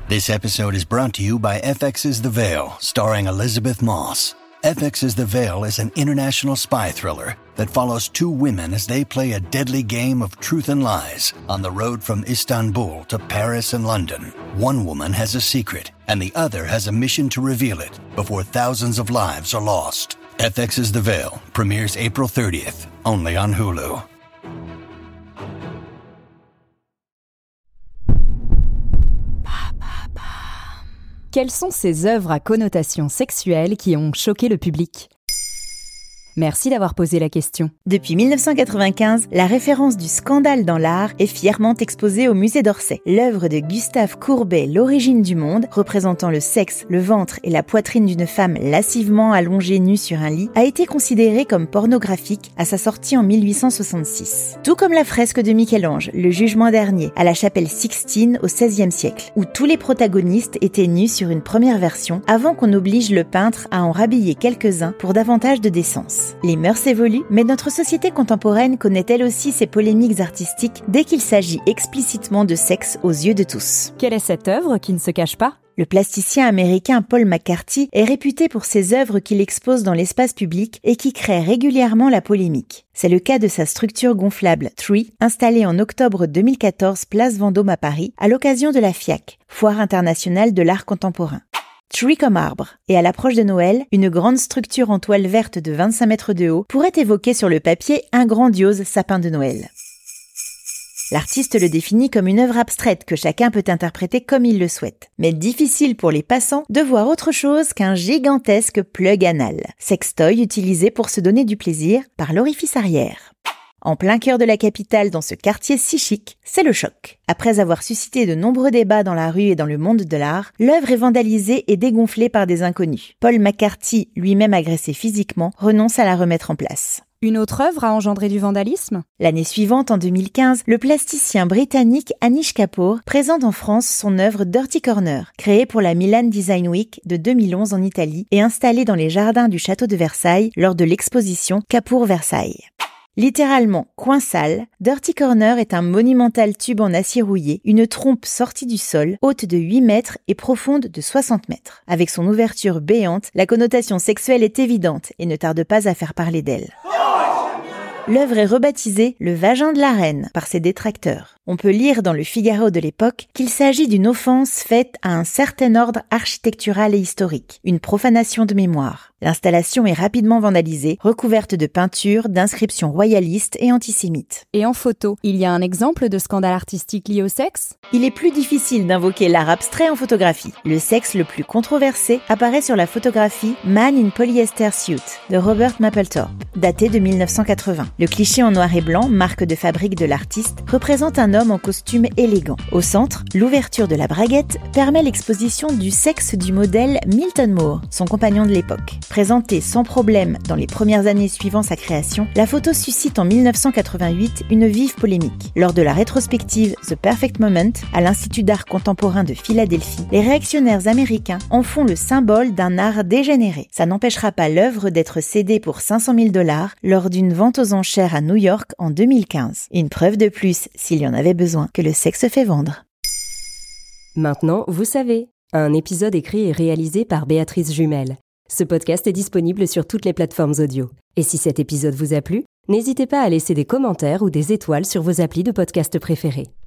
This episode is brought to you by FX's The Veil, starring Elizabeth Moss. FX's The Veil is an international spy thriller that follows two women as they play a deadly game of truth and lies on the road from Istanbul to Paris and London. One woman has a secret, and the other has a mission to reveal it before thousands of lives are lost. FX's The Veil premieres April 30th, only on Hulu. Quelles sont ces œuvres à connotation sexuelle qui ont choqué le public ? Merci d'avoir posé la question. Depuis 1995, la référence du scandale dans l'art est fièrement exposée au musée d'Orsay. L'œuvre de Gustave Courbet, L'origine du monde, représentant le sexe, le ventre et la poitrine d'une femme lascivement allongée nue sur un lit, a été considérée comme pornographique à sa sortie en 1866. Tout comme la fresque de Michel-Ange, Le Jugement dernier, à la chapelle Sixtine au XVIe siècle, où tous les protagonistes étaient nus sur une première version avant qu'on oblige le peintre à en rhabiller quelques-uns pour davantage de décence. Les mœurs évoluent, mais notre société contemporaine connaît elle aussi ses polémiques artistiques dès qu'il s'agit explicitement de sexe aux yeux de tous. Quelle est cette œuvre qui ne se cache pas ? Le plasticien américain Paul McCarthy est réputé pour ses œuvres qu'il expose dans l'espace public et qui créent régulièrement la polémique. C'est le cas de sa structure gonflable Tree, installée en octobre 2014 place Vendôme à Paris, à l'occasion de la FIAC, Foire internationale de l'art contemporain. Tree comme arbre, et à l'approche de Noël, une grande structure en toile verte de 25 mètres de haut pourrait évoquer sur le papier un grandiose sapin de Noël. L'artiste le définit comme une œuvre abstraite que chacun peut interpréter comme il le souhaite. Mais difficile pour les passants de voir autre chose qu'un gigantesque plug anal, sextoy utilisé pour se donner du plaisir par l'orifice arrière. En plein cœur de la capitale, dans ce quartier si chic, c'est le choc. Après avoir suscité de nombreux débats dans la rue et dans le monde de l'art, l'œuvre est vandalisée et dégonflée par des inconnus. Paul McCarthy, lui-même agressé physiquement, renonce à la remettre en place. Une autre œuvre a engendré du vandalisme ? L'année suivante, en 2015, le plasticien britannique Anish Kapoor présente en France son œuvre Dirty Corner, créée pour la Milan Design Week de 2011 en Italie et installée dans les jardins du château de Versailles lors de l'exposition Kapoor Versailles. Littéralement coin sale, Dirty Corner est un monumental tube en acier rouillé, une trompe sortie du sol, haute de 8 mètres et profonde de 60 mètres. Avec son ouverture béante, la connotation sexuelle est évidente et ne tarde pas à faire parler d'elle. L'œuvre est rebaptisée « Le vagin de la reine » par ses détracteurs. On peut lire dans le Figaro de l'époque qu'il s'agit d'une offense faite à un certain ordre architectural et historique, une profanation de mémoire. L'installation est rapidement vandalisée, recouverte de peintures, d'inscriptions royalistes et antisémites. Et en photo, il y a un exemple de scandale artistique lié au sexe ? Il est plus difficile d'invoquer l'art abstrait en photographie. Le sexe le plus controversé apparaît sur la photographie Man in Polyester Suit de Robert Mapplethorpe, datée de 1980. Le cliché en noir et blanc, marque de fabrique de l'artiste, représente un homme en costume élégant. Au centre, l'ouverture de la braguette permet l'exposition du sexe du modèle Milton Moore, son compagnon de l'époque. Présentée sans problème dans les premières années suivant sa création, la photo suscite en 1988 une vive polémique. Lors de la rétrospective The Perfect Moment à l'Institut d'art contemporain de Philadelphie, les réactionnaires américains en font le symbole d'un art dégénéré. Ça n'empêchera pas l'œuvre d'être cédée pour $500 000 lors d'une vente aux enchères à New York en 2015. Une preuve de plus, s'il y en avait besoin, que le sexe fait vendre. Maintenant, vous savez, un épisode écrit et réalisé par Béatrice Jumel. Ce podcast est disponible sur toutes les plateformes audio. Et si cet épisode vous a plu, n'hésitez pas à laisser des commentaires ou des étoiles sur vos applis de podcast préférés.